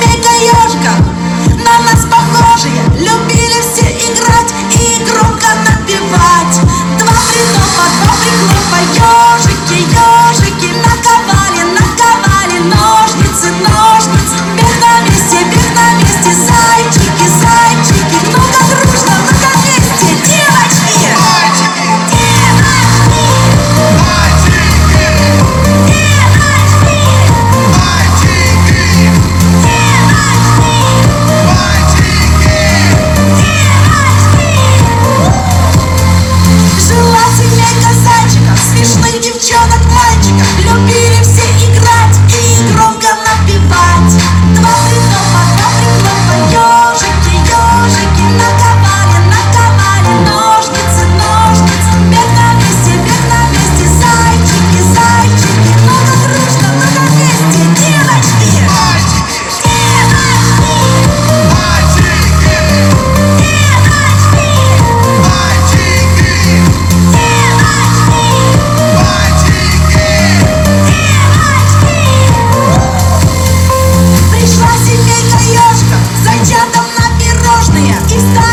семейка ежиков, на нас похожие, любили все играть и громко напевать. Два прихлопа, ежики, ежики, наковали ножницы, бег на месте, зайчики, зайчики, много дружно, много вместе, девочки! Жила семейка зайчиков, смешных девчонок, мальчиков, любили все играть и громко напевать. Два прихлопа, ежики, ежики, наковали ножницы, бег на месте, зайчики, зайчики, много дружно, много вместе, девочки! Пришла семейка ежиков, зайчатам на пирожные, и стали